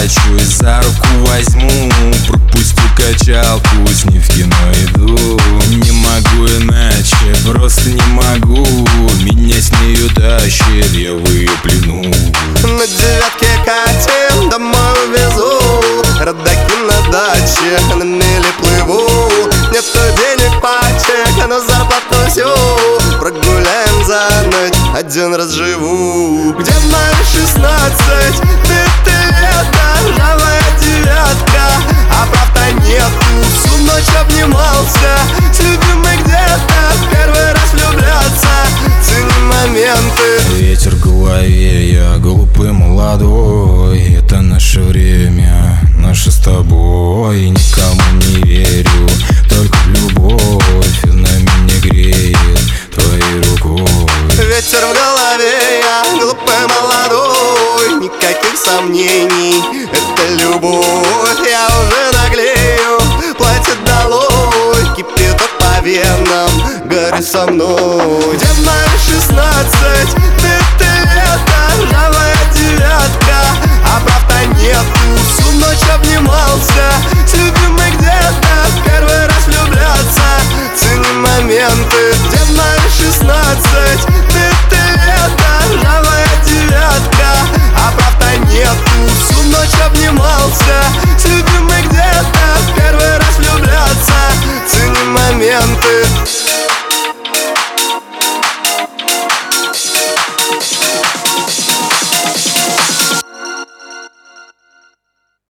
заплачу и за руку возьму. Пропустю качалку, с ней в кино иду. Не могу иначе, просто не могу. Меня с нею тащит, я в ее плену. На девятке катим, домой увезу. Родаки на даче, на мели плыву. Нету денег пачек, на зарплату всю. Прогуляем за ночь, один раз живу. Где мои 16? Ты лето, ржавая девятка. А правда нету, всю ночь обнимался с любимой где-то. В первый раз влюбляться, цени моменты. Ветер в голове, я глупый молодой. Это наше время, наше с тобой. Никому не верю, только в любовь. Она меня греет твоей рукой. Ветер в голове, я глупый молодой. Никаких сомнений, это любовь. Я уже наглею, платье долой. Кипит по венам, гори со мной.